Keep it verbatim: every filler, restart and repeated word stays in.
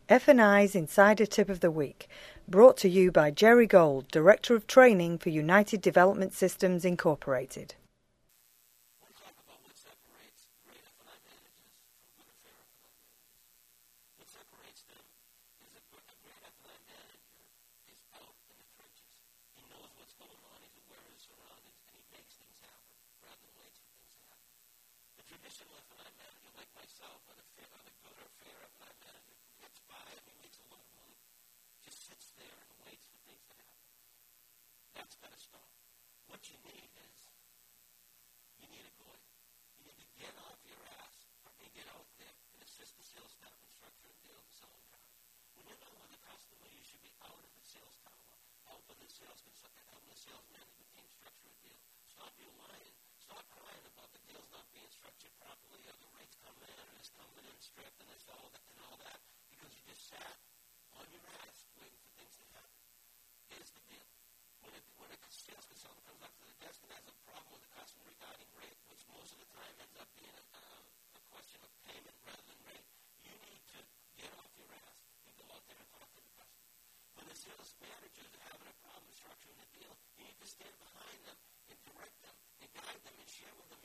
F and I's Insider Tip of the Week, brought to you by Jerry Gold, Director of Training for United Development Systems, Incorporated. Traditional F and I manager like myself, or the, fair, or the good or fair F and I manager, gets by, I mean, makes a lot of money, just sits there and waits for things to happen. That's got to stop. What you need is, you need a goal. You need to get off your ass and get out there and assist the sales staff in structuring deals and selling cars. When you're not with a customer, you should be out of the sales tower, helping the sales consultant, helping the sales management team structure a deal. Stop being lying. Stop crying about the deals not being structured properly, or the rates coming in, or it's coming in stripped, and it's all that, and all that, because you just sat on your ass waiting for things to happen. Here's the deal. When a, when a sales consultant comes up to the desk and has a problem with the customer regarding rate, which most of the time ends up being a, uh, a question of payment rather than rate, you need to get off your ass and go out there and talk to the customer. When the sales managers are having a problem structuring the deal, you need to stand behind them and direct them and guide them and share with them